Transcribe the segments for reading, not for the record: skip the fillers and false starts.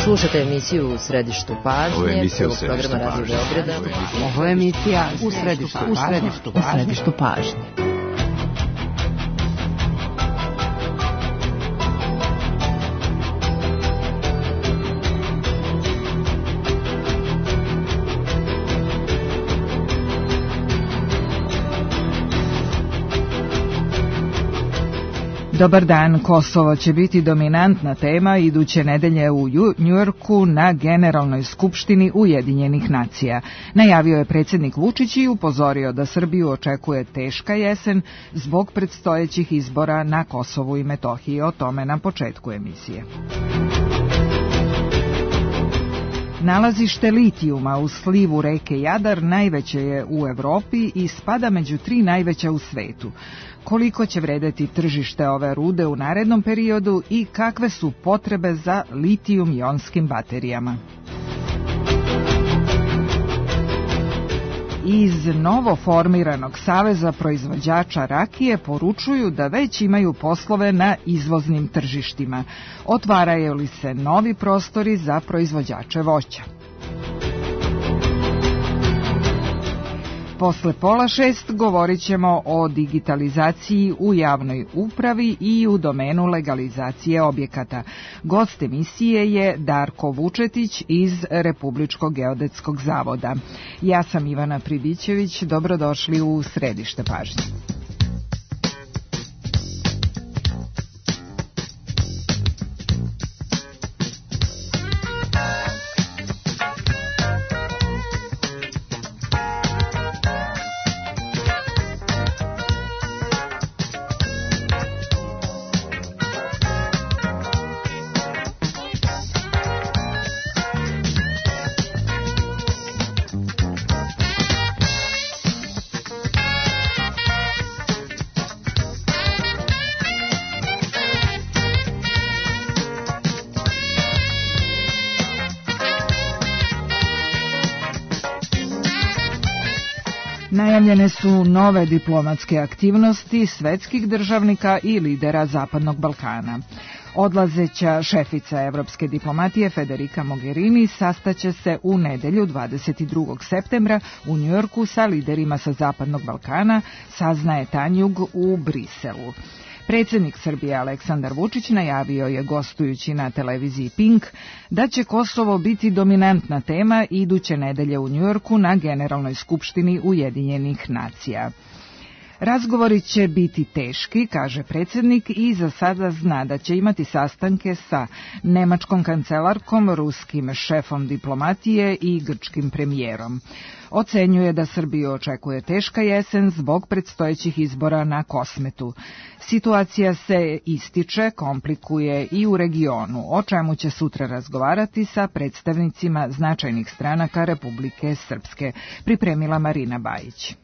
Slušate emisiju U središtu pažnje, prvog programa Radio Beograda. Ovo je emisija U središtu pažnje. Dobar dan, Kosovo će biti dominantna tema iduće nedelje u Njujorku na Generalnoj skupštini Ujedinjenih nacija. Najavio je predsjednik Vučić i upozorio da Srbiju očekuje teška jesen zbog predstojećih izbora na Kosovu i Metohiji. O tome na početku emisije. Nalazište litijuma u slivu reke Jadar najveće je u Evropi i spada među 3 najveća u svetu. Koliko će vredeti tržište ove rude u narednom periodu i kakve su potrebe za litijum-ionskim baterijama? Iz novo formiranog Saveza proizvođača rakije poručuju da već imaju poslove na izvoznim tržištima. Otvaraju li se novi prostori za proizvođače voća? Posle 5:30 govorit ćemo o digitalizaciji u javnoj upravi i u domenu legalizacije objekata. Gost emisije je Darko Vučetić iz Republičkog geodetskog zavoda. Ja sam Ivana Pribićević, dobrodošli u središte pažnje. Najavljene su nove diplomatske aktivnosti svetskih državnika i lidera Zapadnog Balkana. Odlazeća šefica evropske diplomatije Federica Mogherini sastaće se u nedelju 22. septembra u Njujorku sa liderima sa Zapadnog Balkana, saznaje Tanjug u Briselu. Predsjednik Srbije Aleksandar Vučić najavio je, gostujući na televiziji Pink, da će Kosovo biti dominantna tema iduće nedelje u Njujorku na Generalnoj skupštini Ujedinjenih nacija. Razgovori će biti teški, kaže predsjednik, i za sada zna da će imati sastanke sa nemačkom kancelarkom, ruskim šefom diplomatije i grčkim premijerom. Ocenjuje da Srbiju očekuje teška jesen zbog predstojećih izbora na Kosmetu. Situacija se ističe, komplikuje i u regionu, o čemu će sutra razgovarati sa predstavnicima značajnih stranaka Republike Srpske, pripremila Marina Bajić.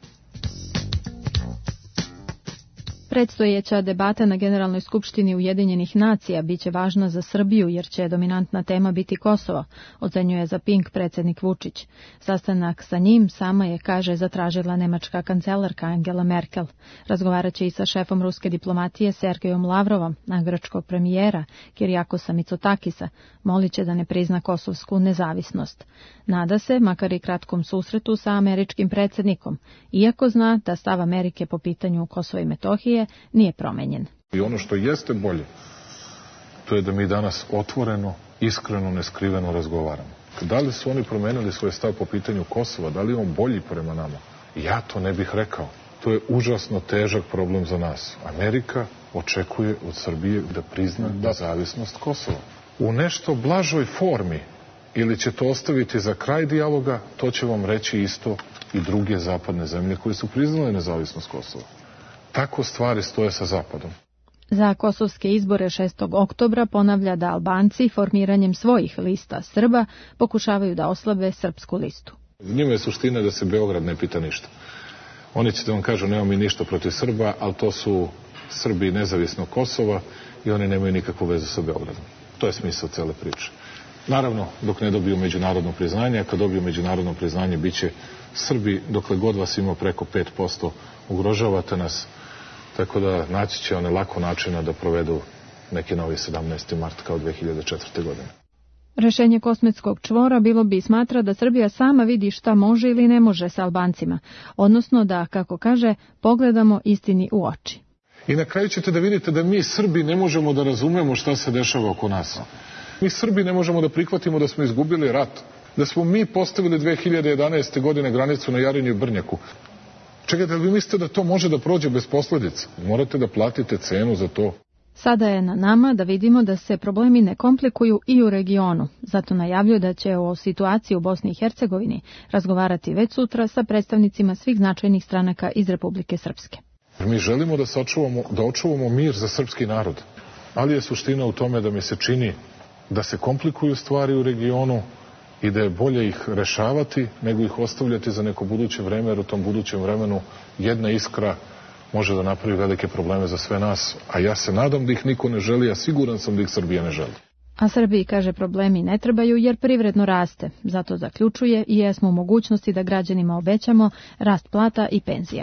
Predstojeća debata na Generalnoj skupštini Ujedinjenih nacija biće važna za Srbiju jer će dominantna tema biti Kosovo, ocenjuje za Pink predsjednik Vučić. Sastanak sa njim sama je, kaže, zatražila nemačka kancelarka Angela Merkel. Razgovarat će i sa šefom ruske diplomatije Sergejom Lavrovom, a grčkog premijera Kirijakosa Mitsotakisa molit će da ne prizna kosovsku nezavisnost. Nada se, makar i kratkom susretu sa američkim predsjednikom, iako zna da stav Amerike po pitanju Kosova i Metohije nije promenjen. I ono što jeste bolje, to je da mi danas otvoreno, iskreno, neskriveno razgovaramo. Da li su oni promenili svoj stav po pitanju Kosova, da li je on bolji prema nama? Ja to ne bih rekao. To je užasno težak problem za nas. Amerika očekuje od Srbije da prizna nezavisnost Kosova. U nešto blažoj formi, ili će to ostaviti za kraj dijaloga, to će vam reći isto i druge zapadne zemlje koje su priznale nezavisnost Kosova. Tako stvari stoje sa Zapadom. Za kosovske izbore 6. oktobra ponavlja da Albanci formiranjem svojih lista Srba pokušavaju da oslabe srpsku listu. Njima je suština da se Beograd ne pita ništa. Oni će da vam kažu nemamo mi ništa protiv Srba, ali to su Srbi nezavisnog Kosova i oni nemaju nikakvu vezu sa Beogradom. To je smisao cele priče. Naravno, dok ne dobiju međunarodno priznanje, a kad dobiju međunarodno priznanje, bit će Srbi, dokle god vas ima preko 5%, ugrožavate nas, tako da naći će one lako načina da provedu neki novi 17. mart kao 2004. godine. Rešenje kosmetskog čvora bilo bi smatra da Srbija sama vidi šta može ili ne može sa Albancima, odnosno da, kako kaže, pogledamo istini u oči. I na kraju ćete da vidite da mi Srbi ne možemo da razumemo šta se dešava oko nas. Mi Srbi ne možemo da prihvatimo da smo izgubili rat, da smo mi postavili 2011. godine granicu na Jarinju i Brnjaku. Čekajte, vi mislite da to može da prođe bez posledica? Morate da platite cenu za to. Sada je na nama da vidimo da se problemi ne komplikuju i u regionu. Zato najavljuje da će o situaciji u Bosni i Hercegovini razgovarati već sutra sa predstavnicima svih značajnih stranaka iz Republike Srpske. Mi želimo da očuvamo mir za srpski narod, ali je suština u tome da mi se čini da se komplikuju stvari u regionu i da je bolje ih rešavati nego ih ostavljati za neko buduće vreme, jer u tom budućem vremenu jedna iskra može da napravi velike probleme za sve nas, a ja se nadam da ih niko ne želi, a siguran sam da ih Srbija ne želi. A Srbiji, kaže, problemi ne trebaju jer privredno raste, zato zaključuje i jesmo u mogućnosti da građanima obećamo rast plata i penzija.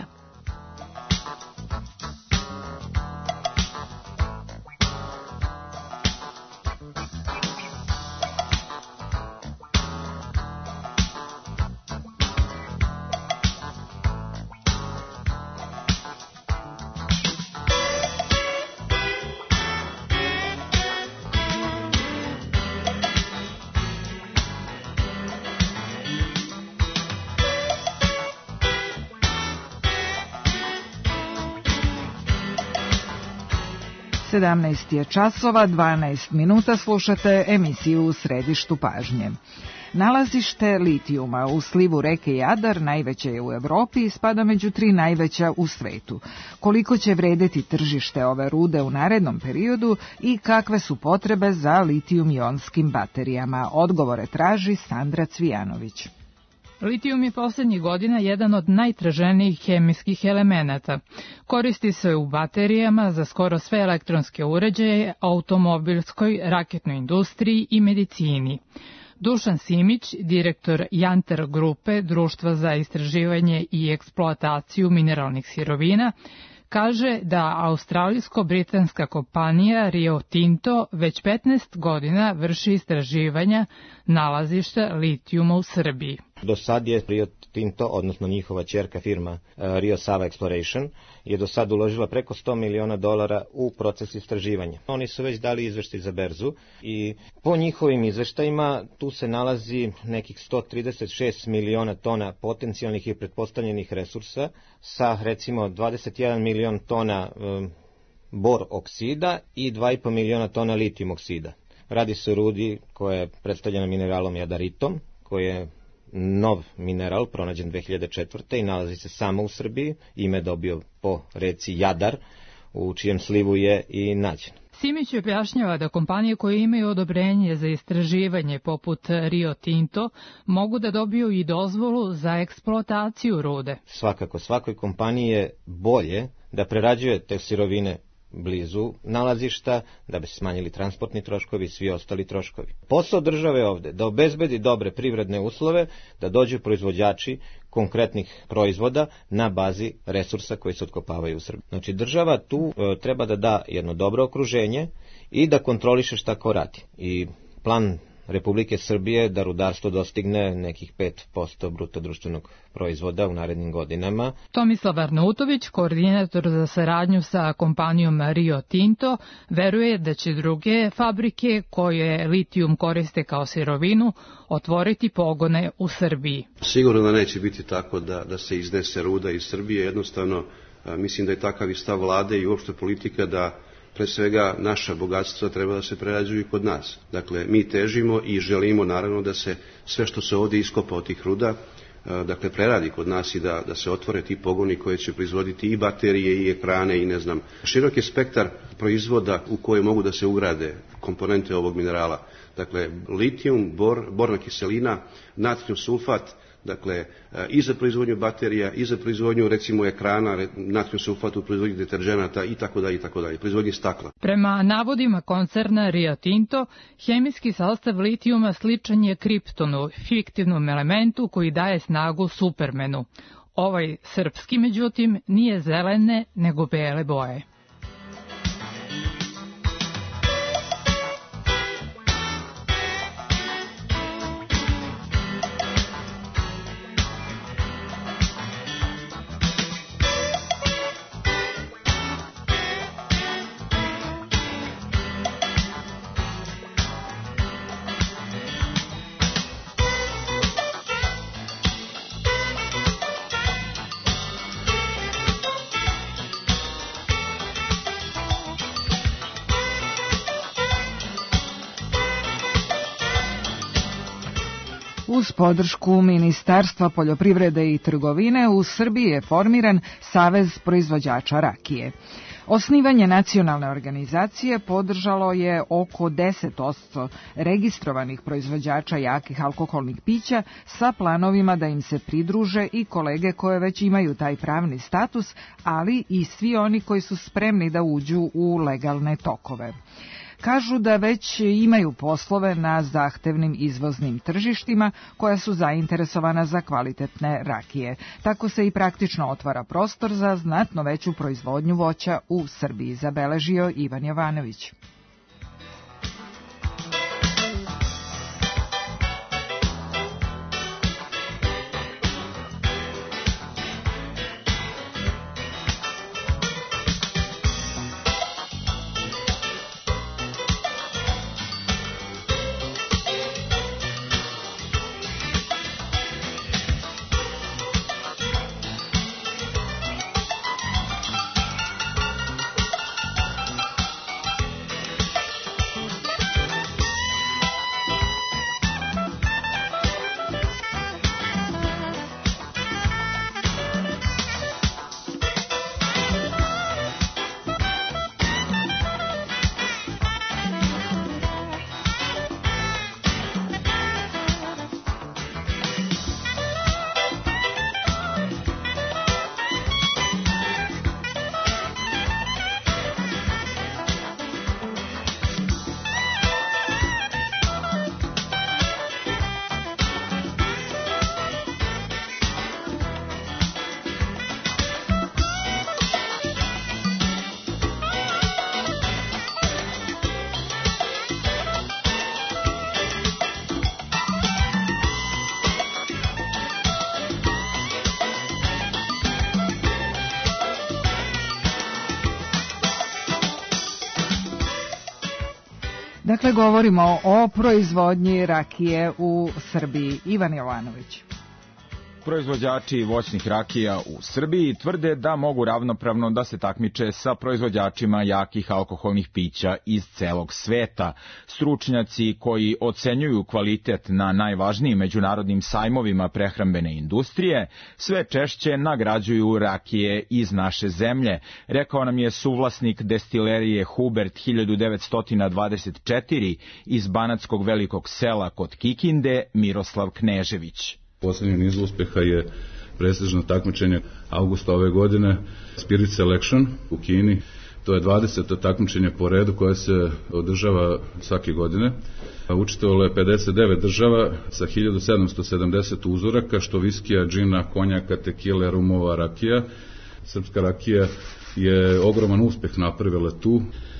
Je časova, 12 minuta, slušate emisiju U središtu pažnje. Nalazište litijuma u slivu reke Jadar, najveće je u Evropi, spada među 3 najveća u svetu. Koliko će vredeti tržište ove rude u narednom periodu i kakve su potrebe za litijum-ionskim baterijama? Odgovore traži Sandra Cvijanović. Litijum je posljednjih godina jedan od najtraženijih hemijskih elemenata. Koristi se u baterijama za skoro sve elektronske uređaje, automobilskoj, raketnoj industriji i medicini. Dušan Simić, direktor Jantar grupe, Društva za istraživanje i eksploataciju mineralnih sirovina, kaže da australijsko-britanska kompanija Rio Tinto već 15 godina vrši istraživanja nalazišta litijuma u Srbiji. Do sad je Rio Tinto, odnosno njihova ćerka firma Rio Sava Exploration, je do sad uložila preko $100 miliona u proces istraživanja. Oni su već dali izveštaj za berzu i po njihovim izveštajima tu se nalazi nekih 136 miliona tona potencijalnih i pretpostavljenih resursa sa recimo 21 milion tona bor oksida i 2,5 miliona tona litijum oksida. Radi se o rudi koja je predstavljena mineralom jadaritom, koji je nov mineral, pronađen 2004. i nalazi se samo u Srbiji. Ime je dobio po reci Jadar, u čijem slivu je i nađen. Simić objašnjava da kompanije koje imaju odobrenje za istraživanje poput Rio Tinto mogu da dobiju i dozvolu za eksploataciju rude. Svakako, svakoj kompaniji je bolje da prerađuje te sirovine blizu nalazišta, da bi se smanjili transportni troškovi i svi ostali troškovi. Posao države je ovde da obezbedi dobre privredne uslove, da dođu proizvođači konkretnih proizvoda na bazi resursa koji se otkopavaju u Srbiji. Znači država tu treba da da jedno dobro okruženje i da kontroliše šta ko radi. I plan Republike Srbije da rudarstvo dostigne nekih 5% bruto društvenog proizvoda u narednim godinama. Tomislav Arnautović, koordinator za saradnju sa kompanijom Rio Tinto, veruje da će druge fabrike koje litijum koriste kao sirovinu otvoriti pogone u Srbiji. Sigurno da neće biti tako da se iznese ruda iz Srbije. Jednostavno mislim da je takav i stav vlade i uopšte politika da pre svega naša bogatstva treba da se prerađuju i kod nas. Dakle, mi težimo i želimo naravno da se sve što se ovdje iskopa od tih ruda, dakle, preradi kod nas i da se otvore ti pogoni koji će proizvoditi i baterije i ekrane i ne znam. Širok je spektar proizvoda u koje mogu da se ugrade komponente ovog minerala. Dakle, litijum, borna kiselina, natrijum sulfat, dakle, i za proizvodnju baterija, i za proizvodnju, recimo, ekrana, natrijum sulfat u proizvodnju deterđenata i tako dalje, proizvodnju stakla. Prema navodima koncerna Rio Tinto, hemijski sastav litijuma sličan je kriptonu, fiktivnom elementu koji daje snagu Supermanu. Ovaj srpski, međutim, nije zelene, nego bele boje. Uz podršku Ministarstva poljoprivrede i trgovine u Srbiji je formiran Savez proizvođača rakije. Osnivanje nacionalne organizacije podržalo je oko 10% registrovanih proizvođača jakih alkoholnih pića sa planovima da im se pridruže i kolege koje već imaju taj pravni status, ali i svi oni koji su spremni da uđu u legalne tokove. Kažu da već imaju poslove na zahtevnim izvoznim tržištima koja su zainteresovana za kvalitetne rakije. Tako se i praktično otvara prostor za znatno veću proizvodnju voća u Srbiji, zabeležio Ivan Jovanović. Dakle, govorimo o proizvodnji rakije u Srbiji. Ivan Jovanović. Proizvođači voćnih rakija u Srbiji tvrde da mogu ravnopravno da se takmiče sa proizvođačima jakih alkoholnih pića iz celog sveta. Stručnjaci koji ocenjuju kvalitet na najvažnijim međunarodnim sajmovima prehrambene industrije sve češće nagrađuju rakije iz naše zemlje, rekao nam je suvlasnik destilerije Hubert 1924 iz Banatskog Velikog Sela kod Kikinde, Miroslav Knežević. Poslednji niz uspeha je prestižno takmičenje avgusta ove godine Spirit Selection u Kini. To je 20. takmičenje po redu koje se održava svake godine. Učestvovalo je 59 država sa 1770 uzoraka, što viskija, džina, konjaka, tekile, rumova, rakija. Srpska rakija je ogroman uspeh napravila tu.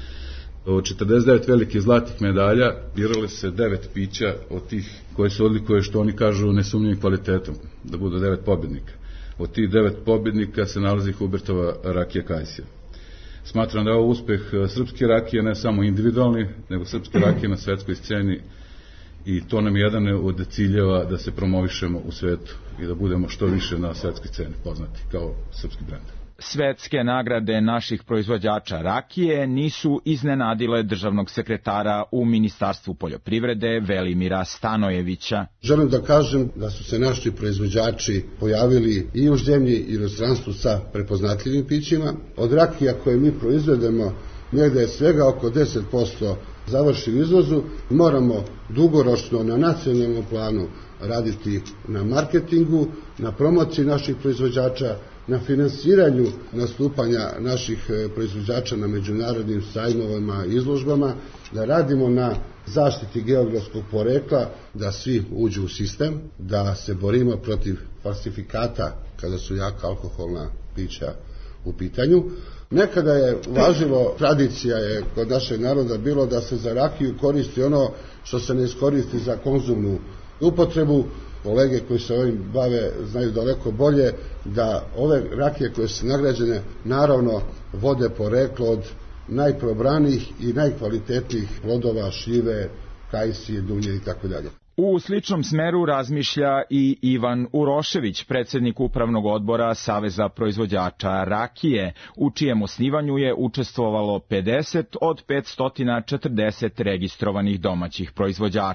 Od 49 velikih zlatih medalja birali se 9 pića od tih koje se odlikuje, što oni kažu, nesumnjivim kvalitetom, da budu 9 pobjednika. Od tih 9 pobjednika se nalazi Hubertova rakija Kajsija. Smatram da je ovo uspeh srpske rakije, ne samo individualni, nego srpske rakije na svetskoj sceni, i to nam je jedan od ciljeva da se promovišemo u svetu i da budemo što više na svetskoj sceni poznati kao srpski brend. Svetske nagrade naših proizvođača rakije nisu iznenadile državnog sekretara u Ministarstvu poljoprivrede Velimira Stanojevića. Želim da kažem da su se naši proizvođači pojavili i u zemlji i u inostranstvu sa prepoznatljivim pićima. Od rakija koje mi proizvedemo, negde je svega oko 10% završi u izvozu. Moramo dugoročno na nacionalnom planu raditi na marketingu, na promociji naših proizvođača, na finansiranju nastupanja naših proizvođača na međunarodnim sajmovima i izložbama, da radimo na zaštiti geografskog porekla, da svi uđu u sistem, da se borimo protiv falsifikata kada su jaka alkoholna pića u pitanju. Nekada je važilo, tradicija je kod našeg naroda bilo da se za rakiju koristi ono što se ne iskoristi za konzumnu upotrebu. Kolege koji se ovim bave znaju daleko bolje da ove rakije koje su nagrađene naravno vode poreklo od najprobranijih i najkvalitetnijih plodova, šljive, kajsije, dunje i tako dalje. U sličnom smeru razmišlja i Ivan Urošević, predsjednik Upravnog odbora Saveza proizvođača rakije, u čijem osnivanju je učestvovalo 50 od 540 registrovanih domaćih proizvođača.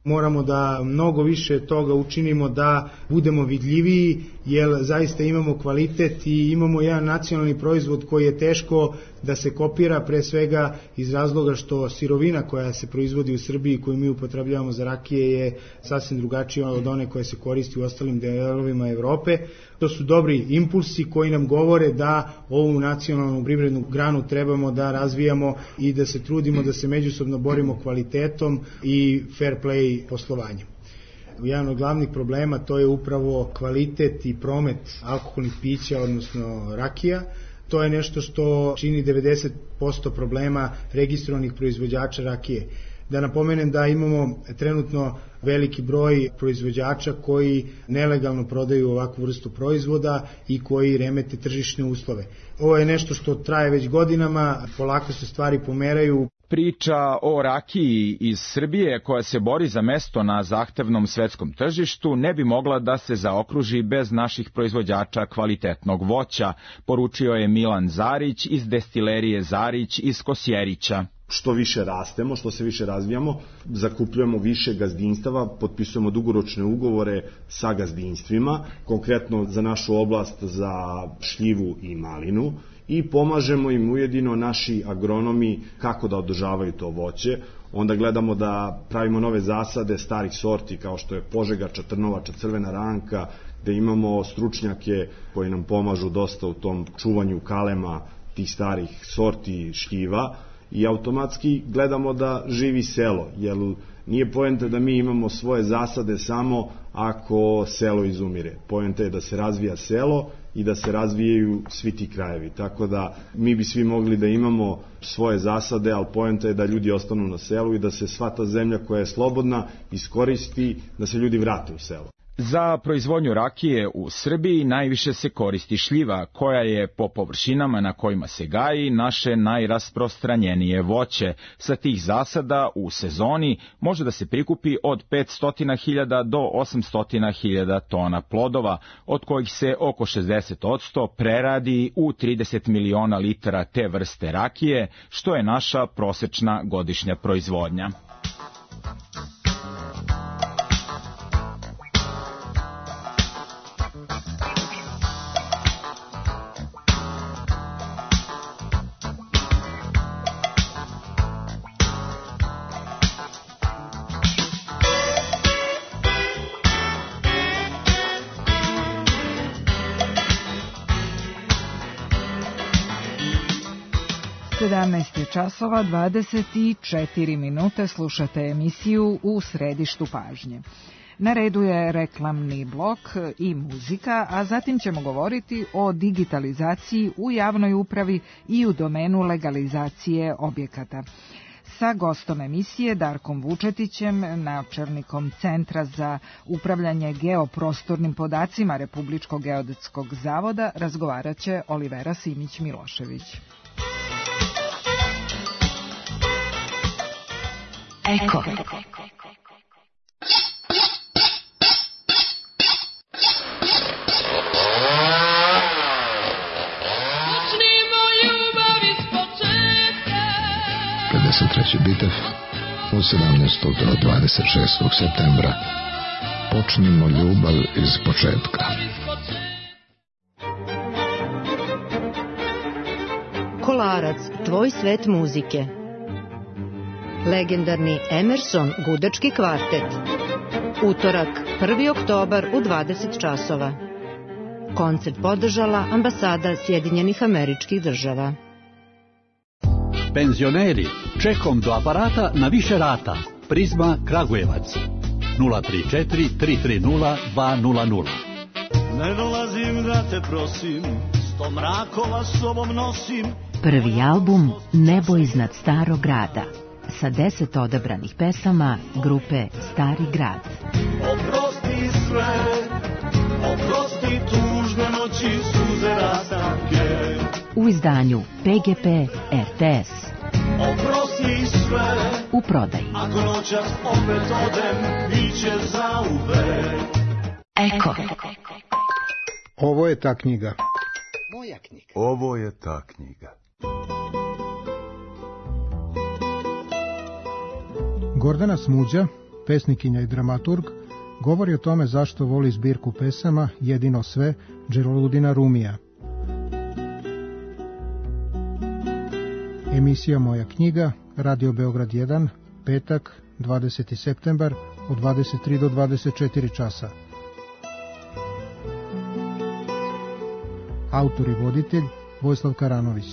Moramo da mnogo više toga učinimo da budemo vidljiviji, jer zaista imamo kvalitet i imamo jedan nacionalni proizvod koji je teško da se kopira, pre svega iz razloga što sirovina koja se proizvodi u Srbiji, koju mi upotrebljavamo za rakije, je sasvim drugačija od one koje se koristi u ostalim delovima Evrope. To su dobri impulsi koji nam govore da ovu nacionalnu privrednu granu trebamo da razvijamo i da se trudimo da se međusobno borimo kvalitetom i fair play poslovanjem. Jedan od glavnih problema to je upravo kvalitet i promet alkoholnih pića, odnosno rakija. To je nešto što čini 90% problema registrovanih proizvođača rakije. Da napomenem da imamo trenutno veliki broj proizvođača koji nelegalno prodaju ovakvu vrstu proizvoda i koji remete tržišne uslove. Ovo je nešto što traje već godinama, polako se stvari pomeraju. Priča o rakiji iz Srbije koja se bori za mesto na zahtevnom svetskom tržištu ne bi mogla da se zaokruži bez naših proizvođača kvalitetnog voća, poručio je Milan Zarić iz destilerije Zarić iz Kosjerića. Što više rastemo, što se više razvijamo, zakupljujemo više gazdinstava, potpisujemo dugoročne ugovore sa gazdinstvima, konkretno za našu oblast za šljivu i malinu, i pomažemo im ujedino naši agronomi kako da održavaju to voće. Onda gledamo da pravimo nove zasade starih sorti kao što je Požegača, Trnovača, Crvena ranka, gde imamo stručnjake koji nam pomažu dosta u tom čuvanju kalema tih starih sorti šljiva, i automatski gledamo da živi selo, jer nije poenta da mi imamo svoje zasade samo ako selo izumire. Poenta je da se razvija selo i da se razvijaju svi ti krajevi. Tako da mi bi svi mogli da imamo svoje zasade, ali poenta je da ljudi ostanu na selu i da se sva ta zemlja koja je slobodna iskoristi, da se ljudi vrate u selo. Za proizvodnju rakije u Srbiji najviše se koristi šljiva, koja je po površinama na kojima se gaji naše najrasprostranjenije voće. Sa tih zasada u sezoni može da se prikupi od 500.000 do 800.000 tona plodova, od kojih se oko 60% preradi u 30 miliona litara te vrste rakije, što je naša prosečna godišnja proizvodnja. časova 24 minute, slušate emisiju U središtu pažnje. Na redu je reklamni blok i muzika, a zatim ćemo govoriti o digitalizaciji u javnoj upravi i u domenu legalizacije objekata. Sa gostom emisije Darkom Vučetićem, načelnikom Centra za upravljanje geoprostornim podacima Republičkog geodetskog zavoda, razgovarat će Olivera Simić-Milošević. Eko. Treći bitev od 17. do 26. septembra. Počnimo ljubav iz početka. Kolarac, tvoj svet muzike. Legendarni Emerson gudački kvartet. Utorak, 1. oktobar u 20 časova. Koncert podržala Ambasada Sjedinjenih Američkih Država. Penzioneri, čekom do aparata na više rata. Prizma Kragujevac. 034 330 200. Ne dolazim da te prosim, 100 mrakova sobom nosim. Prvi album Nebo iznad starog grada, sa 10 odabranih pesama grupe Stari grad. Oprosti sve, oprosti tužne noći, suze rastanke. U izdanju PGP RTS. Oprosti sve, u prodaji. Ako noćas opet odem, biće zauvek. Eko. Ovo je ta knjiga. Moja knjiga. Ovo je ta knjiga. Gordana Smuđa pesnikinja i dramaturg, govori o tome zašto voli zbirku pesama Jedino sve Dželaludina Rumija. Emisija Moja knjiga, Radio Beograd 1, petak, 20. septembar, od 23 do 24 časa. Autor i voditelj Vojislav Karanović.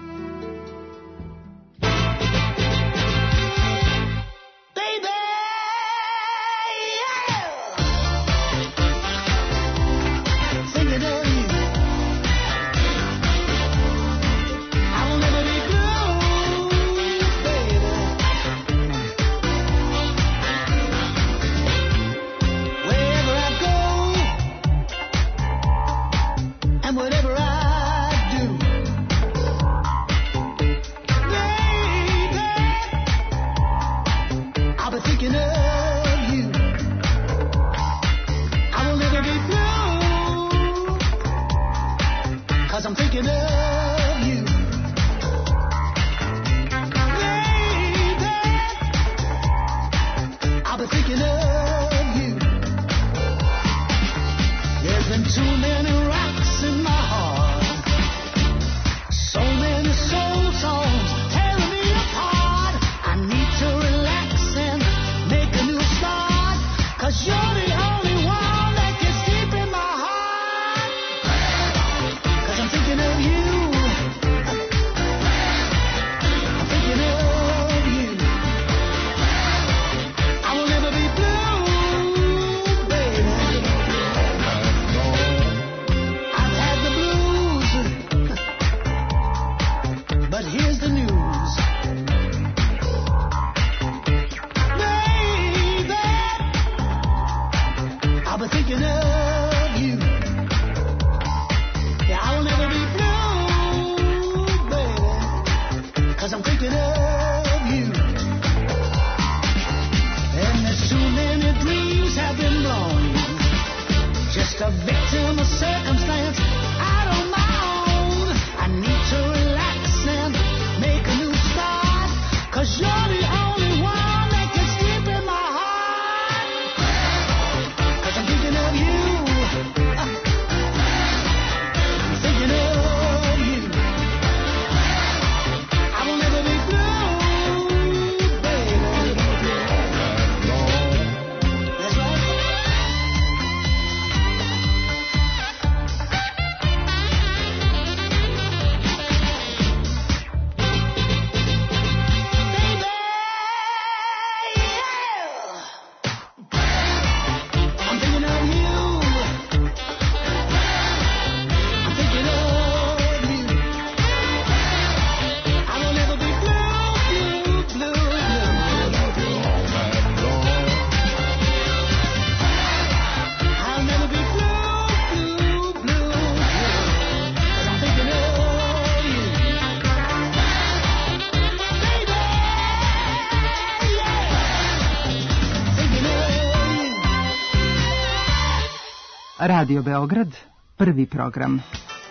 Radio Beograd, prvi program.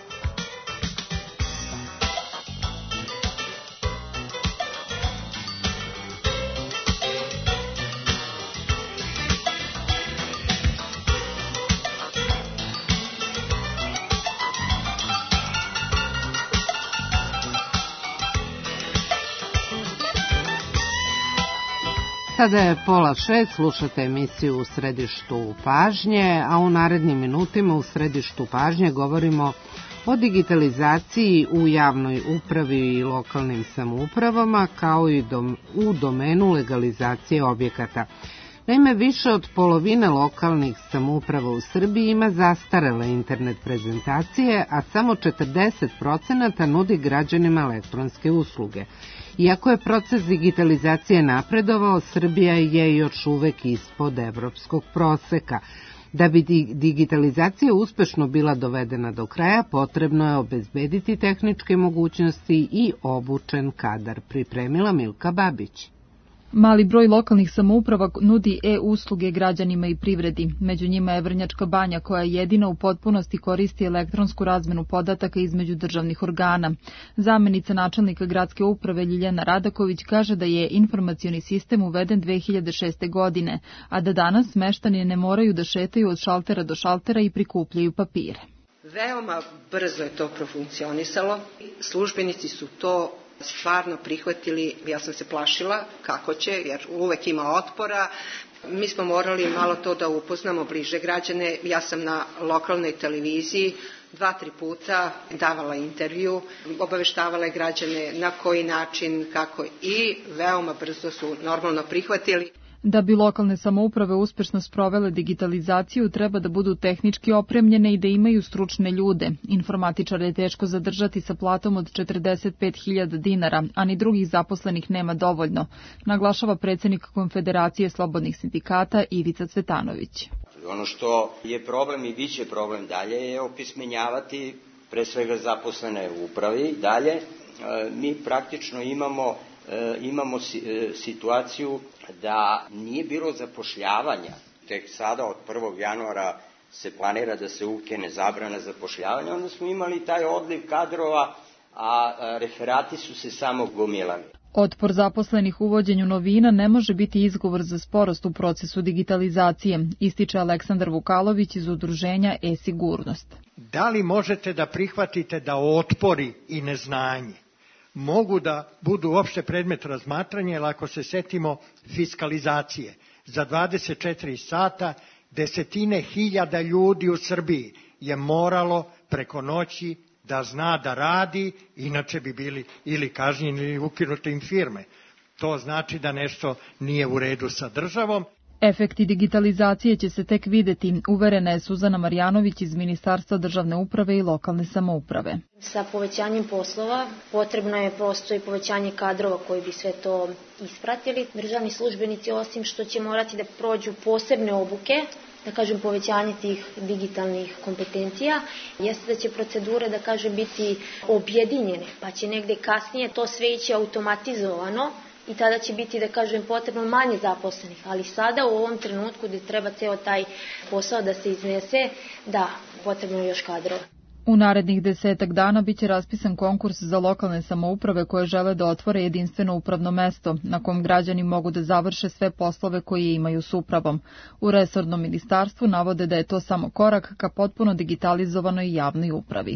Sada je 5:30, slušate emisiju U središtu pažnje, a u narednim minutima u središtu pažnje govorimo o digitalizaciji u javnoj upravi i lokalnim samoupravama, kao i u domenu legalizacije objekata. Naime, više od polovine lokalnih samouprava u Srbiji ima zastarele internet prezentacije, a samo 40% nudi građanima elektronske usluge. Iako je proces digitalizacije napredovao, Srbija je još uvek ispod evropskog proseka. Da bi digitalizacija uspešno bila dovedena do kraja, potrebno je obezbediti tehničke mogućnosti i obučen kadar, pripremila Milka Babić. Mali broj lokalnih samouprava nudi e-usluge građanima i privredi. Među njima je Vrnjačka Banja, koja jedina u potpunosti koristi elektronsku razmenu podataka između državnih organa. Zamenica načelnika gradske uprave Ljiljana Radaković kaže da je informacioni sistem uveden 2006. godine, a da danas meštani ne moraju da šetaju od šaltera do šaltera i prikupljaju papire. Veoma brzo je to profunkcionisalo. Službenici su to stvarno prihvatili. Ja sam se plašila kako će, jer uvek ima otpora. Mi smo morali malo to da upoznamo bliže građane. Ja sam na lokalnoj televiziji 2-3 puta davala intervju, obaveštavala građane na koji način, kako, i veoma brzo su normalno prihvatili. Da bi lokalne samouprave uspešno sprovele digitalizaciju, treba da budu tehnički opremljene i da imaju stručne ljude. Informatičare je teško zadržati sa platom od 45.000 dinara, a ni drugih zaposlenih nema dovoljno, naglašava predsednik Konfederacije slobodnih sindikata Ivica Cvetanović. Ono što je problem i biće problem dalje je opismenjavati pre svega zaposlene u upravi. Dalje, mi praktično imamo situaciju da nije bilo zapošljavanja. Tek sada od 1. januara se planira da se ukine zabrana zapošljavanja, onda smo imali taj odliv kadrova, a referati su se samo gomilali. Otpor zaposlenih uvođenju novina ne može biti izgovor za sporost u procesu digitalizacije, ističe Aleksandar Vukalović iz udruženja e-sigurnost. Da li možete da prihvatite da otpori i neznanje mogu da budu opšte predmet razmatranja, jer ako se setimo fiskalizacije, za 24 sata desetine hiljada ljudi u Srbiji je moralo preko noći da zna da radi, inače bi bili ili kažnjeni ili ukinuti im firme. To znači da nešto nije u redu sa državom. Efekti digitalizacije će se tek videti, uverena je Suzana Marjanović iz Ministarstva državne uprave i lokalne samouprave. Sa povećanjem poslova potrebno je prosto i povećanje kadrova koji bi sve to ispratili. Državni službenici, osim što će morati da prođu posebne obuke, da kažem povećanje tih digitalnih kompetencija, jeste da će procedure, da kažem, biti objedinjene, pa će negde kasnije to sve ići automatizovano, i tada će biti, da kažem, potrebno manje zaposlenih. Ali sada u ovom trenutku gde treba ceo taj posao da se iznese, da, potrebno je još kadrova. U narednih 10 dana biće raspisan konkurs za lokalne samouprave koje žele da otvore jedinstveno upravno mesto, na kom građani mogu da završe sve poslove koje imaju s upravom. U resornom ministarstvu navode da je to samo korak ka potpuno digitalizovanoj javnoj upravi.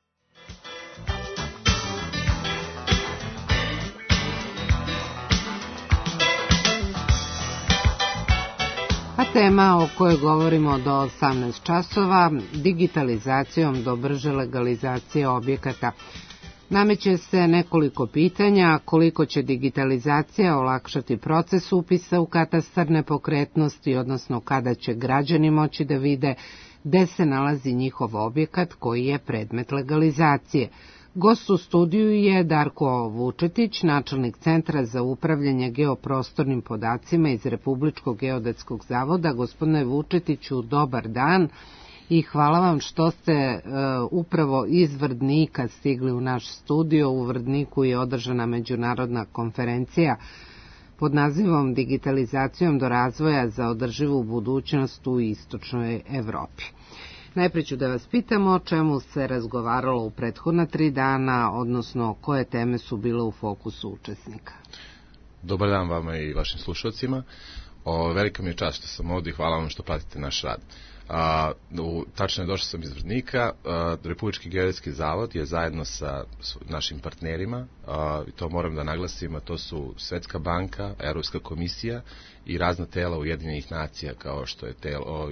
A tema o kojoj govorimo do 18 časova, digitalizacijom do brže legalizacije objekata. Nameće se nekoliko pitanja: koliko će digitalizacija olakšati proces upisa u katastar nepokretnosti, odnosno kada će građani moći da vide gde se nalazi njihov objekat koji je predmet legalizacije. Gost u studiju je Darko Vučetić, načelnik Centra za upravljanje geoprostornim podacima iz Republičkog geodetskog zavoda. Gospodine Vučetiću, dobar dan i hvala vam što ste upravo iz Vrdnika stigli u naš studio. U Vrdniku je održana međunarodna konferencija pod nazivom Digitalizacijom do razvoja za održivu budućnost u istočnoj Evropi. Najprije ću da vas pitam o čemu se razgovaralo u prethodna 3 dana, odnosno koje teme su bile u fokusu učesnika. Dobar dan vama i vašim slušalcima. Velika mi je čast što sam ovdje i hvala vam što pratite naš rad. Tačno je, došao sam iz Vrdnika. Republički geodetski zavod je zajedno sa našim partnerima, i to moram da naglasim, a to su Svetska banka, Evropska komisija i razna tela Ujedinjenih nacija, kao što je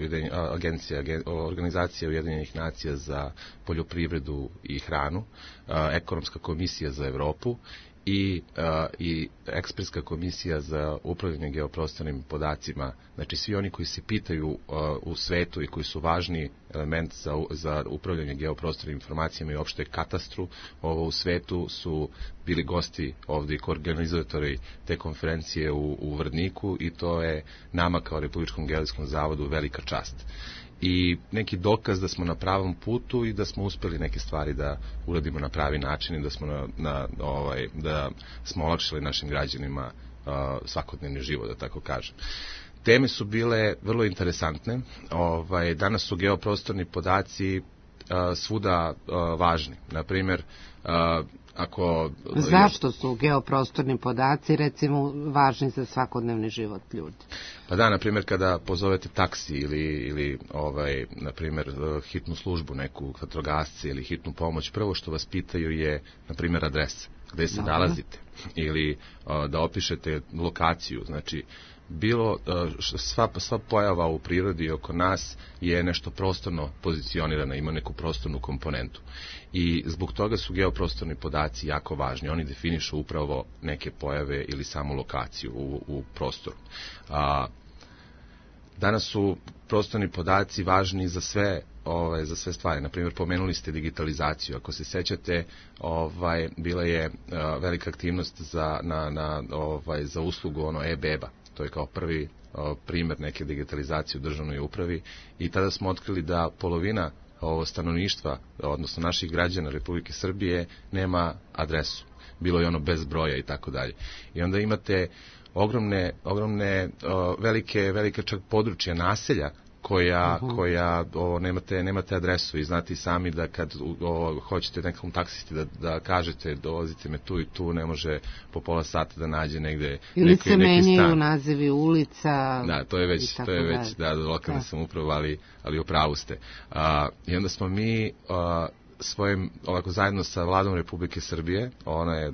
Organizacija Ujedinjenih nacija za poljoprivredu i hranu, Ekonomska komisija za Evropu i Ekspertska komisija za upravljanje geoprostornim podacima. Znači svi oni koji se pitaju u svetu i koji su važni element za upravljanje geoprostornim informacijama i uopšte katastru u svetu su bili gosti ovdje i koorganizatori te konferencije u Vrdniku, i to je nama kao Republičkom geodetskom zavodu velika čast. I neki dokaz da smo na pravom putu i da smo uspeli neke stvari da uradimo na pravi način i da smo da smo olakšali našim građanima svakodnevni život, da tako kažem. Teme su bile vrlo interesantne. Danas su geoprostorni podaci svuda važni. Naprimjer, Zašto su geoprostorni podaci, recimo, važni za svakodnevni život ljudi? Pa da, na primjer, kada pozovete taksi ili na primjer, hitnu službu, neku vatrogasce ili hitnu pomoć, prvo što vas pitaju je, na primjer, adresa, gde se nalazite, ili da opišete lokaciju. Znači, sva pojava u prirodi oko nas je nešto prostorno pozicionirana, ima neku prostornu komponentu. I zbog toga su geoprostorni podaci jako važni. Oni definišu upravo neke pojave ili samu lokaciju u prostoru. Danas su prostorni podaci važni za sve stvari. Naprimjer, pomenuli ste digitalizaciju. Ako se sećate, bila je velika aktivnost za uslugu e-beba. To je kao prvi primjer neke digitalizacije u državnoj upravi i tada smo otkrili da polovina stanovništva, odnosno naših građana Republike Srbije, nema adresu. Bilo je ono bez broja i tako dalje. I onda imate ogromne velike čak područja naselja koja nemate adresu i znate i sami da kad hoćete nekom taksisti da kažete dolazite me tu i tu, ne može po pola sata da nađe negde ili neki stan. Ili se menjaju nazivi ulica. Da, to je već lokalne samouprave, ali u pravu ste. I onda smo mi svojim, ovako zajedno sa Vladom Republike Srbije, ona je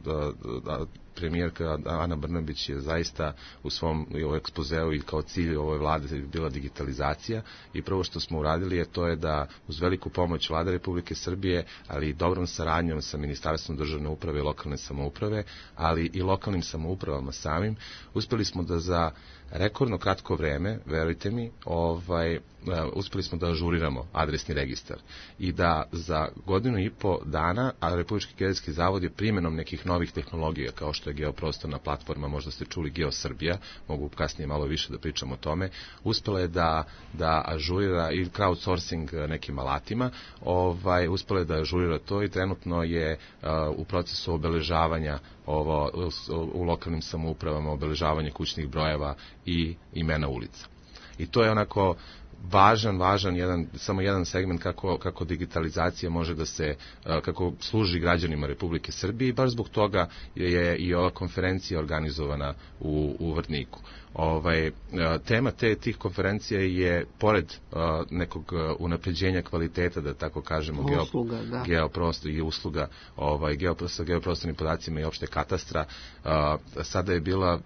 premijerka Ana Brnabić je zaista u svom ekspozeu i kao cilj ove vlade bila digitalizacija i prvo što smo uradili je to je da uz veliku pomoć Vlade Republike Srbije, ali i dobrom saradnjom sa Ministarstvom državne uprave i lokalne samouprave, ali i lokalnim samoupravama samim, uspeli smo da za rekordno kratko vreme, verujte mi, uspeli smo da ažuriramo adresni registar i da za godinu i po dana, a Republički geodetski zavod je primjenom nekih novih tehnologija, kao što je geoprostorna platforma, možda ste čuli GeoSrbija, mogu kasnije malo više da pričam o tome, uspela je da ažurira i crowdsourcing nekim alatima, uspela je da ažurira to i trenutno je u procesu obeležavanja u lokalnim samoupravama, obeležavanje kućnih brojeva i imena ulica. I to je onako važan samo jedan segment kako digitalizacija može da se, kako služi građanima Republike Srbije i baš zbog toga je i ova konferencija organizovana u Vrdniku. Tema tih konferencija je pored nekog unapređenja kvaliteta, da tako kažemo, usluga sa geoprostornim podacima i opšte katastra. Sada je bila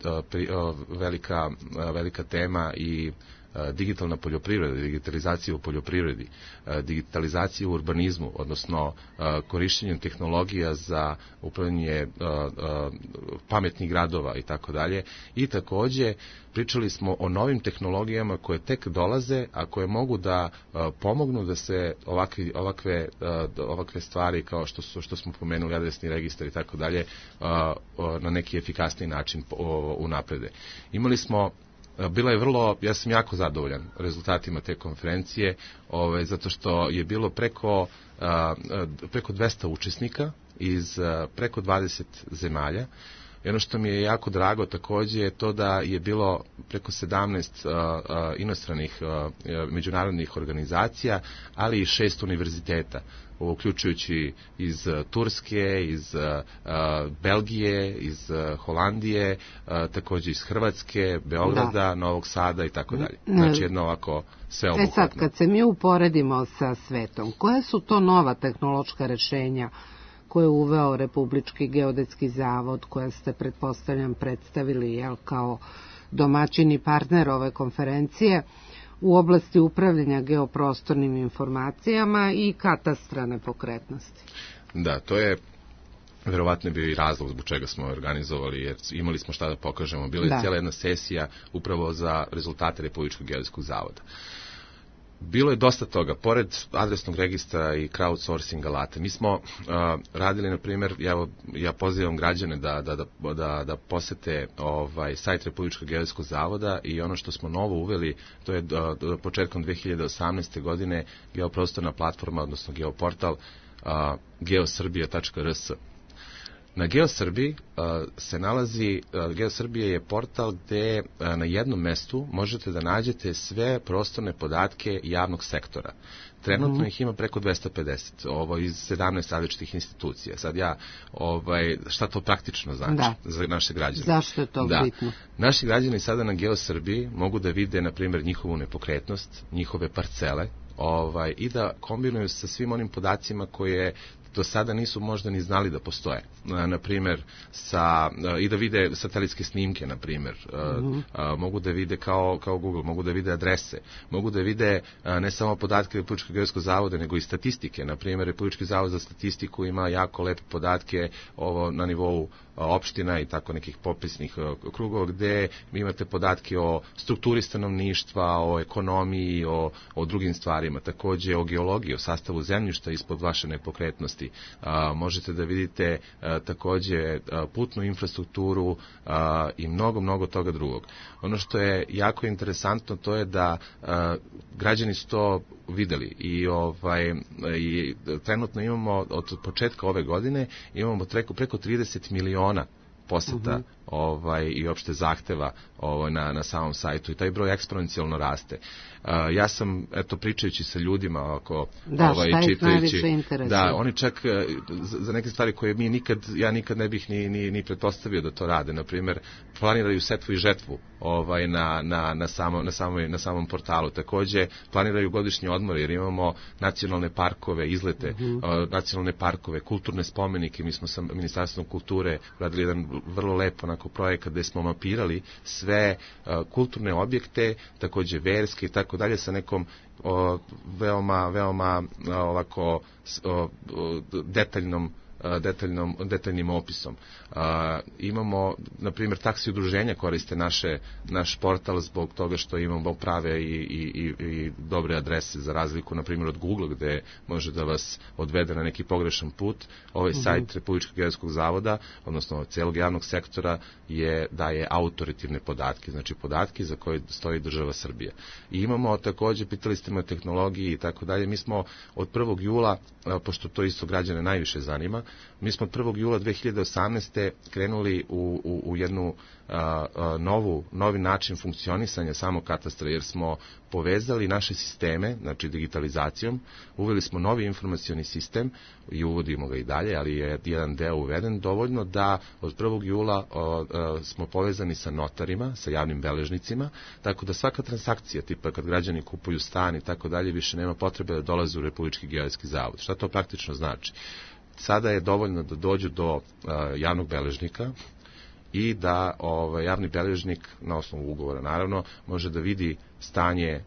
velika tema i digitalna poljoprivreda, digitalizacija u poljoprivredi, digitalizacija u urbanizmu, odnosno korišćenjem tehnologija za upravljanje pametnih gradova i tako dalje. I takođe pričali smo o novim tehnologijama koje tek dolaze, a koje mogu da pomognu da se ovakve stvari kao što smo pomenuli, adresni registar i tako dalje, na neki efikasniji način unaprede. Bila je ja sam jako zadovoljan rezultatima te konferencije, zato što je bilo preko 200 učesnika iz preko 20 zemalja. I ono što mi je jako drago takođe je to da je bilo preko 17 inostranih međunarodnih organizacija, ali i 6 univerziteta, uključujući iz Turske, iz Belgije, iz Holandije, takođe iz Hrvatske, Beograda, Novog Sada i tako dalje. Znači jedno ovako sveobuhvatno. Sad, kad se mi uporedimo sa svetom, koje su to nova tehnološka rešenja koje je uveo Republički geodetski zavod, koje ste, pretpostavljam, predstavili kao domaćin i partner ove konferencije u oblasti upravljanja geoprostornim informacijama i katastra nepokretnosti? Da, to je verovatno bio i razlog zbog čega smo organizovali, jer imali smo šta da pokažemo. Bila je cijela jedna sesija upravo za rezultate Republičkog geodetskog zavoda. Bilo je dosta toga, pored adresnog registra i crowdsourcing alata. Mi smo radili, na primjer, ja pozivam građane da posete sajt Republičkog geodetskog zavoda i ono što smo novo uveli, to je početkom 2018. godine geoprostorna platforma, odnosno geoportal geosrbija.rs. Na GeoSrbiji se nalazi, GeoSrbije je portal gde na jednom mestu možete da nađete sve prostorne podatke javnog sektora. Trenutno ih ima preko 250, iz 17 različitih institucija. Sad šta to praktično znači za naše građane? Zašto je to bitno? Naši građani sada na GeoSrbiji mogu da vide, na primjer, njihovu nepokretnost, njihove parcele, i da kombinuju sa svim onim podacima koje do sada nisu možda ni znali da postoje. Na primjer, i da vide satelitske snimke, na primjer. Mogu da vide kao Google, mogu da vide adrese, mogu da vide ne samo podatke Republičkog geodetskog zavoda, nego i statistike. Na primjer, Republički zavod za statistiku ima jako lepe podatke na nivou opština i tako nekih popisnih krugova gde imate podatke o strukturi stanovništva, o ekonomiji, o drugim stvarima, takođe o geologiji, o sastavu zemljišta ispod vaše nepokretnosti. Možete da vidite takođe putnu infrastrukturu i mnogo toga drugog. Ono što je jako interesantno to je da građani su to videli i trenutno imamo od početka ove godine imamo preko 30 miliona poseta i opšte zahteva na samom sajtu i taj broj eksponencijalno raste. Ja sam, pričajući sa ljudima čitajući, oni čak za neke stvari koje ja nikad ne bih ni pretpostavio da to rade. Na primjer, planiraju setvu i žetvu na samom portalu. Takođe, planiraju godišnje odmore jer imamo nacionalne parkove, izlete, nacionalne parkove, kulturne spomenike. Mi smo sa Ministarstvom kulture radili jedan vrlo lep projekat gde smo mapirali sve kulturne objekte, takođe verske i tako dalje sa nekom veoma ovako detaljnim opisom. Imamo, na primjer, taksi udruženja koriste naš portal zbog toga što imamo prave i dobre adrese, za razliku, na primjer, od Google, gde može da vas odvede na neki pogrešan put. Ovaj sajt Republičkog geodetskog zavoda, odnosno celog javnog sektora, daje autoritativne podatke, znači podatke za koje stoji država Srbija. I imamo takođe, pitali ste me o tehnologiji i tako dalje, mi smo od 1. jula, pošto to isto građane najviše zanima, mi smo od 1. jula 2018. krenuli u jednu novi način funkcionisanja samog katastra, jer smo povezali naše sisteme, znači digitalizacijom, uveli smo novi informacioni sistem i uvodimo ga i dalje, ali je jedan deo uveden dovoljno da od 1. jula smo povezani sa notarima, sa javnim beležnicima, tako da svaka transakcija, tipa kad građani kupuju stan i tako dalje, više nema potrebe da dolaze u Republički geodetski zavod. Šta to praktično znači? Sada je dovoljno da dođu do javnog beležnika i da javni beležnik, na osnovu ugovora naravno, može da vidi stanje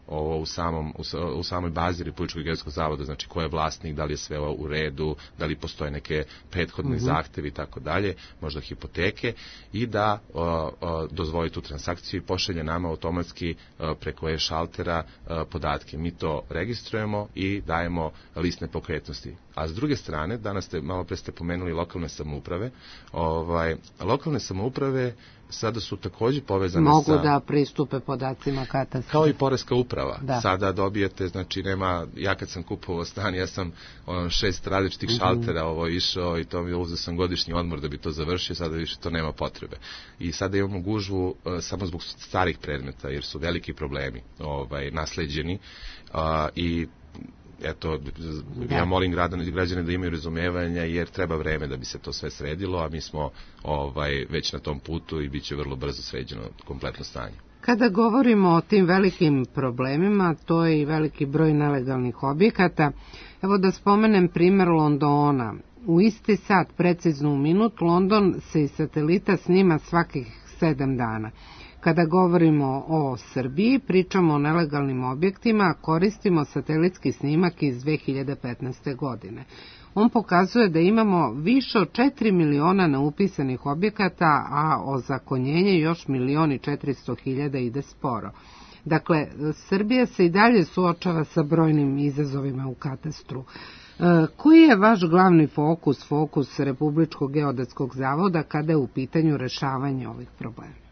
u samoj bazi Republičkog geodetskog zavoda, znači ko je vlasnik, da li je sve u redu, da li postoje neke prethodne zahtevi i tako dalje, možda hipoteke, i da dozvoli tu transakciju i pošalje nama automatski preko e-šaltera podatke. Mi to registrujemo i dajemo list nepokretnosti. A s druge strane, malo pre ste pomenuli lokalne samouprave, lokalne samouprave sada su takođe povezane mogu da pristupe podacima katastra. Kao i poreska uprava. Sada dobijete, znači ja kad sam kupovao stan, ja sam 6 različitih šaltera išao i to mi uzeo sam godišnji odmor da bi to završio, sada više to nema potrebe. I sada imamo gužvu samo zbog starih predmeta, jer su veliki problemi nasleđeni i eto, ja molim građane da imaju razumevanja jer treba vreme da bi se to sve sredilo, a mi smo već na tom putu i bit će vrlo brzo sređeno kompletno stanje. Kada govorimo o tim velikim problemima, to je i veliki broj nelegalnih objekata. Evo da spomenem primer Londona. U isti sat, precizno u minut, London se iz satelita snima svakih 7 dana. Kada govorimo o Srbiji, pričamo o nelegalnim objektima, koristimo satelitski snimak iz 2015. godine. On pokazuje da imamo više od 4 miliona neupisanih objekata, a ozakonjenje još 1.400.000 ide sporo. Dakle, Srbija se i dalje suočava sa brojnim izazovima u katastru. Koji je vaš glavni fokus Republičkog geodetskog zavoda kada je u pitanju rešavanje ovih problema?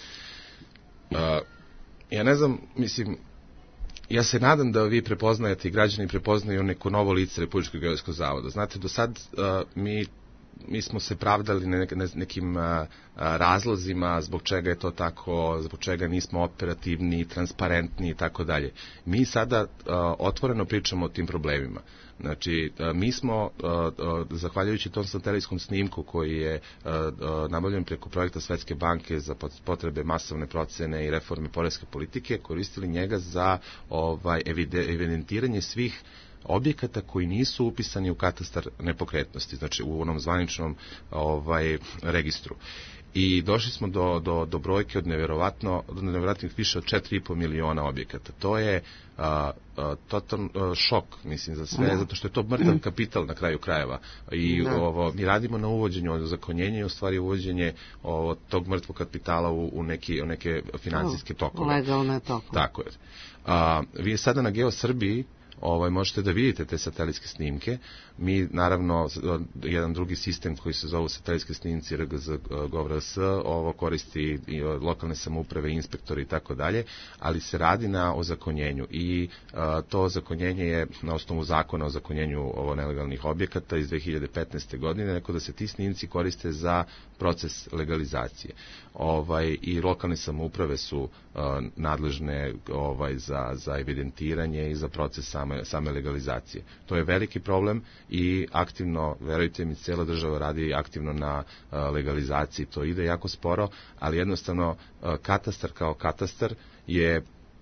Ja ne znam, ja se nadam da vi prepoznajete i građani prepoznaju neko novo lice Republičkog geodetskog zavoda. Znate, do sad mi mi smo se pravdali nekim razlozima zbog čega je to tako, zbog čega nismo operativni, transparentni i tako dalje. Mi sada otvoreno pričamo o tim problemima. Znači, mi smo, zahvaljujući tom satelitskom snimku koji je nabavljen preko projekta Svetske banke za potrebe masovne procene i reforme poreske politike, koristili njega za evidentiranje svih objekata koji nisu upisani u katastar nepokretnosti, znači u onom zvaničnom registru. I došli smo do brojke od nevjerovatnih više od 4,5 miliona objekata. To je totalno šok, mislim, za sve, zato što je to mrtav kapital na kraju krajeva. I mi radimo na uvođenju ozakonjenja i u stvari uvođenje tog mrtvog kapitala u neke financijske tokove. Legalne tokove. Tako je. Vi sada na GeoSrbiji možete da vidite te satelitske snimke. Mi, naravno, jedan drugi sistem koji se zove satelitske snimci RGZ-GOV.RS, ovo koristi i lokalne samouprave, inspektori i tako dalje, ali se radi na ozakonjenju i to ozakonjenje je na osnovu zakona o ozakonjenju nelegalnih objekata iz 2015. godine, neko da se ti snimci koriste za proces legalizacije. I lokalne samouprave su nadležne za evidentiranje i za proces same legalizacije. To je veliki problem i aktivno, verujte mi, cijela država radi aktivno na legalizaciji. To ide jako sporo, ali jednostavno katastar kao katastar je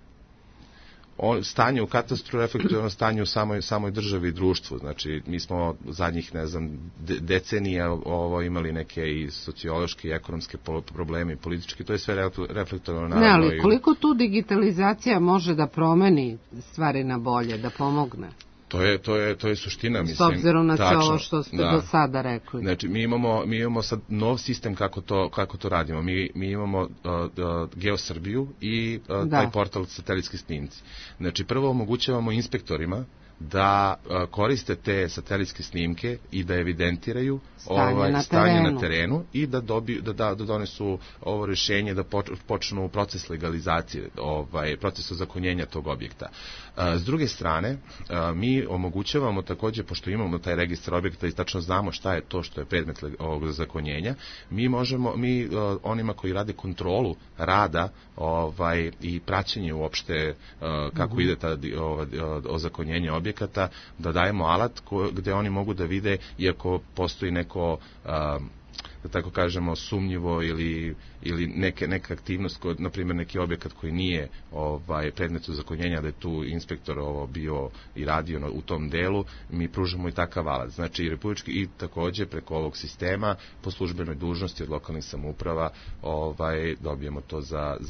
stanje u katastru reflektuje stanje u samoj državi i društvu. Znači, mi smo zadnjih, decenija imali neke i sociološke i ekonomske probleme i političke, to je sve reflektovano naravno. Ne, ali koliko tu digitalizacija može da promeni stvari na bolje, da pomogne? To je suština, mislim. S obzirom na sve ovo što ste do sada rekli. Znači, mi imamo sad nov sistem kako to radimo. Mi imamo GeoSrbiju i taj portal satelitski snimci. Znači, prvo omogućavamo inspektorima da koriste te satelitske snimke i da evidentiraju stanje na terenu i da donesu ovo rješenje da počnu proces legalizacije, proces ozakonjenja tog objekta. S druge strane, mi omogućavamo također, pošto imamo taj registar objekta i tačno znamo šta je to što je predmet ovog ozakonjenja, mi onima koji rade kontrolu rada i praćenje uopšte kako ide ozakonjenje objekata, da dajemo alat gde oni mogu da vide, iako postoji neko da tako kažemo sumnjivo ili neka aktivnost, na primjer neki objekat koji nije predmet ozakonjenja, da je tu inspektor bio i radio u tom delu, mi pružamo i takav alat. Znači, republički i također preko ovog sistema po službenoj dužnosti od lokalnih samouprava dobijemo to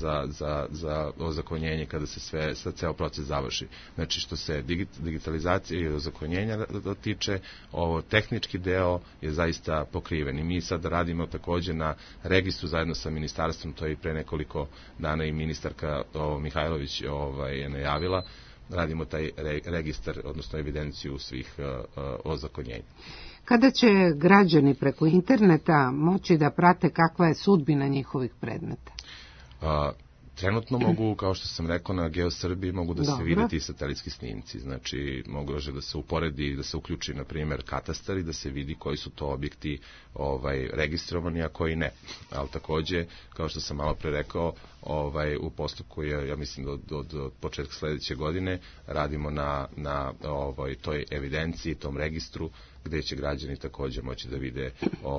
za ozakonjenje kada se ceo proces završi. Znači, što se digitalizacije i ozakonjenja tiče, tehnički deo je zaista pokriven i mi sad radimo također na registru zajedno sa ministarstvom, to je i pre nekoliko dana i ministarka Mihajlović je najavila, radimo taj registar, odnosno evidenciju svih ozakonjenja. Kada će građani preko interneta moći da prate kakva je sudbina njihovih predmeta? Trenutno mogu, kao što sam rekao, na GeoSrbiji mogu da se vide ti satelitski snimci. Znači, može da se uporedi, da se uključi, na primjer, katastar i da se vidi koji su to objekti registrovani, a koji ne. Ali također, kao što sam malo pre rekao, u postupku je, ja mislim, od početka sljedeće godine radimo na toj evidenciji, tom registru, gde će građani također moći da vide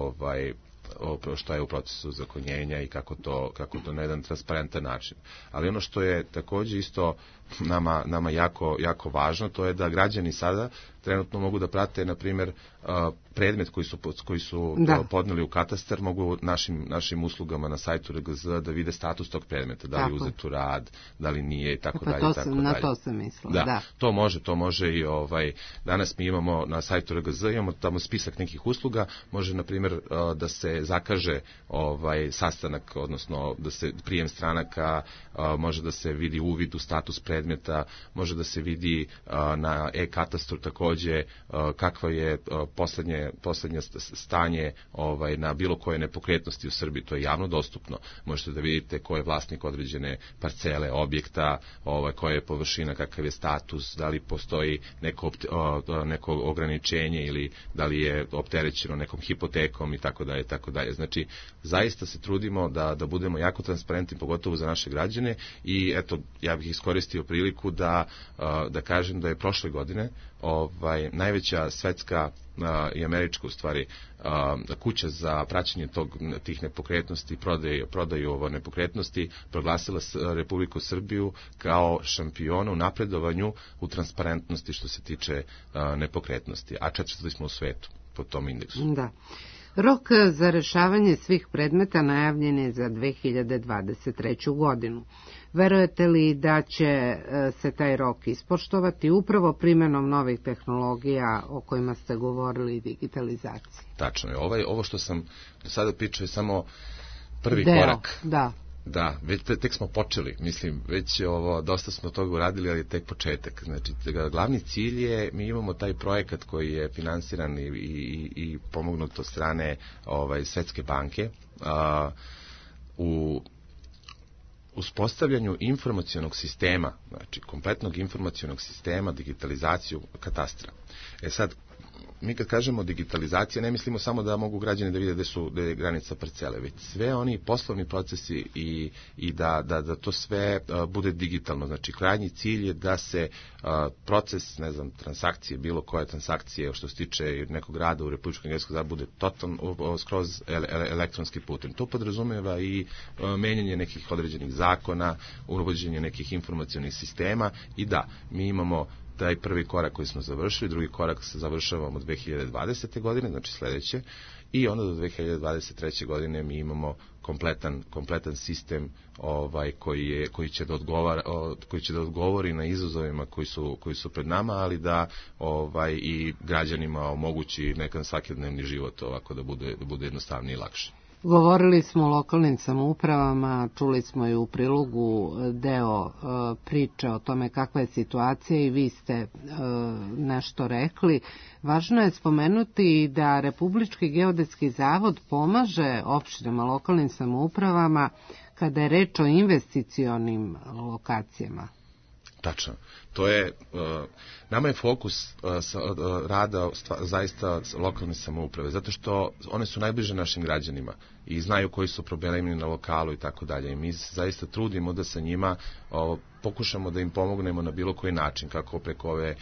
što je u procesu ozakonjenja i kako to na jedan transparentan način. Ali ono što je također isto nama jako važno, to je da građani sada trenutno mogu da prate, na primjer, predmet koji su podneli u katastar, mogu našim uslugama na sajtu RGZ da vide status tog predmeta, da li je uzet u rad, da li nije i tako dalje. Na to sam mislila. Da. To može i danas mi imamo na sajtu RGZ, imamo tamo spisak nekih usluga, može, na primjer, da se zakaže sastanak, odnosno da se prijem stranaka, može da se vidi uvid u status predmeta, može da se vidi na e-katastru također dođe, kakvo je poslednje stanje na bilo koje nepokretnosti u Srbiji. To je javno dostupno. Možete da vidite ko je vlasnik određene parcele, objekta, koja je površina, kakav je status, da li postoji neko ograničenje ili da li je opterećeno nekom hipotekom i tako dalje, tako dalje. Znači, zaista se trudimo da budemo jako transparentni, pogotovo za naše građane i eto, ja bih iskoristio priliku da kažem da je prošle godine najveća svetska i američka u stvari kuća za praćenje tih nepokretnosti, prodaju nepokretnosti, proglasila Republiku Srbiju kao šampiona u napredovanju u transparentnosti što se tiče nepokretnosti, a 4. smo u svetu po tom indeksu. Da. Rok za rešavanje svih predmeta najavljen je za 2023. godinu. Verujete li da će se taj rok ispoštovati upravo primenom novih tehnologija o kojima ste govorili i digitalizaciji? Tačno je. Ovo što sam do sada pričao je samo prvi deo, korak. Da, tek smo počeli, mislim, već dosta smo toga uradili, ali je tek početak. Znači, glavni cilj je, mi imamo taj projekat koji je finansiran i pomognut od strane Svetske banke u uspostavljanju informacionog sistema, znači kompletnog informacionog sistema, digitalizaciju katastra. Sad, mi kad kažemo digitalizacija, ne mislimo samo da mogu građani da vide gde je granica parcele, već sve oni poslovni procesi i da to sve bude digitalno. Znači, krajnji cilj je da se proces, transakcije, bilo koje transakcije što se tiče nekog rada u Republičkom geodetskom zavodu bude totalno skroz elektronski putem. To podrazumeva i menjanje nekih određenih zakona, uvođenje nekih informacionih sistema i da, mi imamo taj prvi korak koji smo završili, drugi korak se završavamo 2020. godine, znači sledeće, i onda do 2023. godine mi imamo kompletan sistem koji će da odgovori na izazovima koji su pred nama, ali da i građanima omogući nekan svakodnevni život ovako da bude jednostavniji i lakši. Govorili smo o lokalnim samoupravama, čuli smo i u prilogu deo priče o tome kakva je situacija i vi ste nešto rekli. Važno je spomenuti da Republički geodetski zavod pomaže opštinama, lokalnim samoupravama kada je reč o investicionim lokacijama. Tačno. To je, nama je fokus rada zaista lokalne samouprave, zato što one su najbliže našim građanima i znaju koji su problemi na lokalu i tako dalje. I mi zaista trudimo da sa njima pokušamo da im pomognemo na bilo koji način, kako preko ove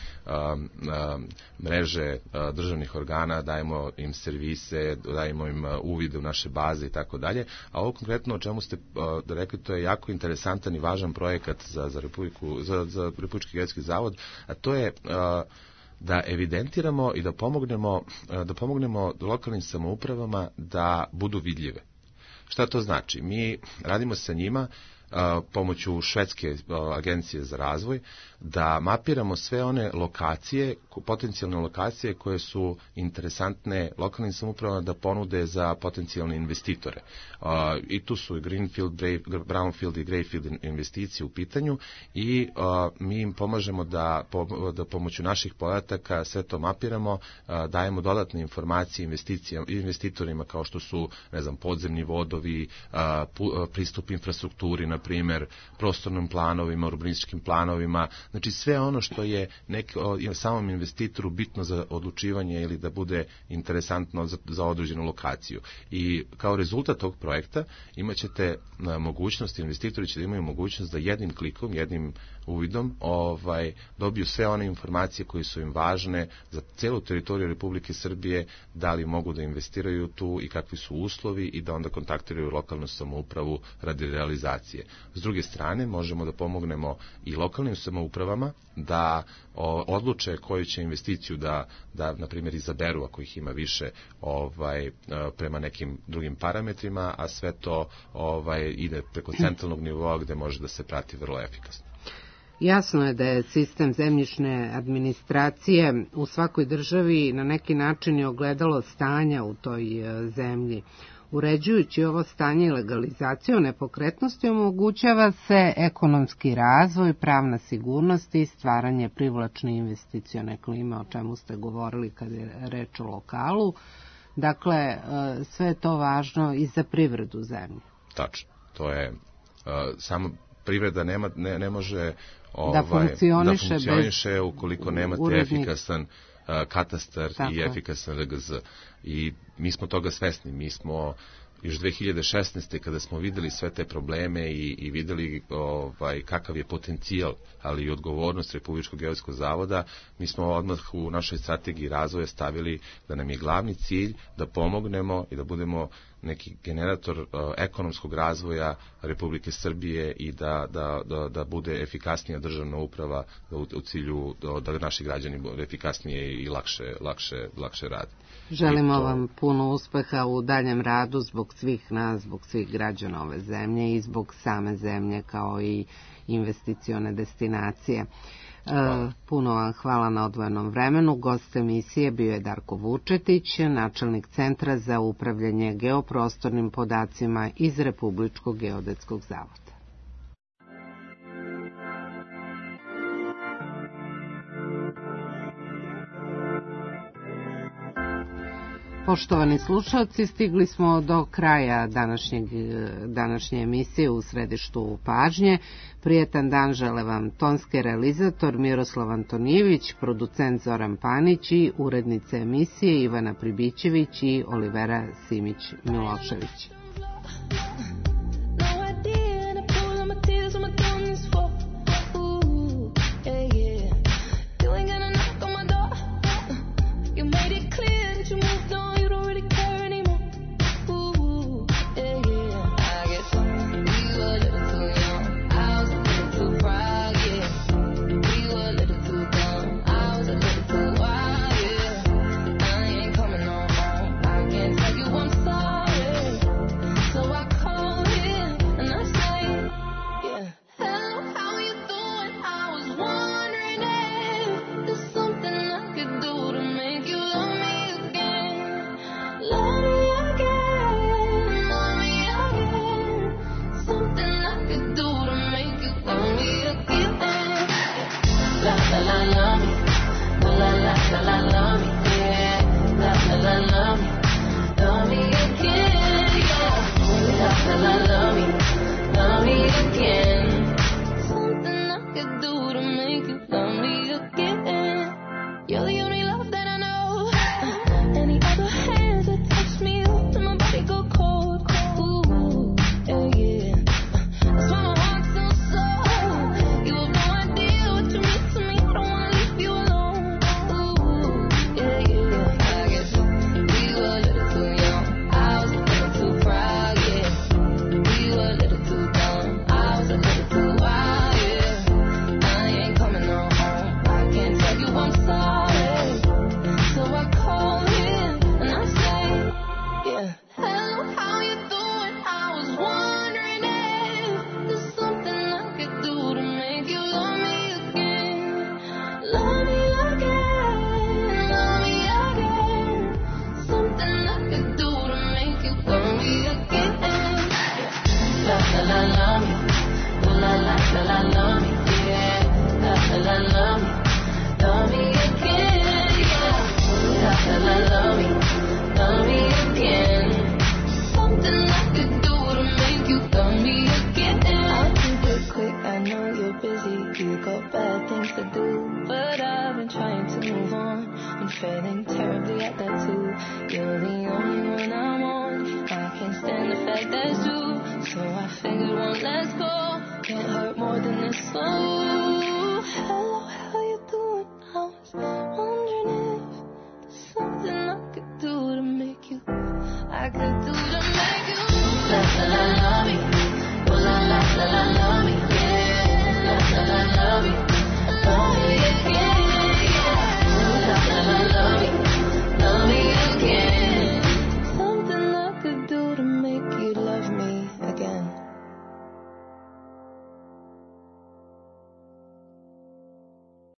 mreže državnih organa, dajemo im servise, dajemo im uvide u naše baze i tako dalje. A ovo konkretno o čemu ste rekli, to je jako interesantan i važan projekat za Republički geodetski zavod, a to je da evidentiramo i da pomognemo lokalnim samoupravama da budu vidljive. Šta to znači? Mi radimo sa njima pomoću švedske agencije za razvoj, da mapiramo sve one lokacije, potencijalne lokacije koje su interesantne lokalnim samoupravama da ponude za potencijalne investitore. I tu su i Greenfield, Brownfield i Greyfield investicije u pitanju i mi im pomažemo da pomoću naših podataka sve to mapiramo, dajemo dodatne informacije investitorima kao što su, podzemni vodovi, pristup infrastrukturi, na primjer, prostornim planovima, urbanističkim planovima, znači sve ono što je samom investitoru bitno za odlučivanje ili da bude interesantno za određenu lokaciju. I kao rezultat tog projekta imaćete mogućnost, investitori će da imaju mogućnost da jednim klikom, jednim uvidom dobiju sve one informacije koje su im važne za celu teritoriju Republike Srbije, da li mogu da investiraju tu i kakvi su uslovi i da onda kontaktiraju lokalnu samoupravu radi realizacije. S druge strane, možemo da pomognemo i lokalnim samoupravama da odluče koju će investiciju da na primjer, izaberu ako ih ima više prema nekim drugim parametrima, a sve to ide preko centralnog nivoa gde može da se prati vrlo efikasno. Jasno je da je sistem zemljišne administracije u svakoj državi na neki način je ogledalo stanja u toj zemlji. Uređujući ovo stanje i legalizaciju nepokretnosti omogućava se ekonomski razvoj, pravna sigurnost i stvaranje privlačne investicione klime, o čemu ste govorili kad je reč o lokalu. Dakle, sve je to važno i za privredu zemlje. Tačno. To je samo privreda ne može da funkcioniše ukoliko nemate efikasan katastar i efikasan RGZ. I mi smo toga svesni. Mi smo još 2016. kada smo videli sve te probleme i videli kakav je potencijal, ali i odgovornost Republičkog geodetskog zavoda, mi smo odmah u našoj strategiji razvoja stavili da nam je glavni cilj da pomognemo i da budemo neki generator ekonomskog razvoja Republike Srbije i da bude efikasnija državna uprava u cilju da naši građani efikasnije i lakše rade. Želimo vam puno uspeha u daljem radu zbog svih nas, zbog svih građana ove zemlje i zbog same zemlje kao i investicione destinacije. Puno vam hvala na odvojenom vremenu. Gost emisije bio je Darko Vučetić, načelnik Centra za upravljanje geoprostornim podacima iz Republičkog geodetskog zavoda. Poštovani slušalci, stigli smo do kraja današnje emisije u središtu pažnje. Prijetan dan žele vam tonski realizator Miroslav Antonijević, producent Zoran Panić i urednice emisije Ivana Pribićević i Olivera Simić-Milošević. I could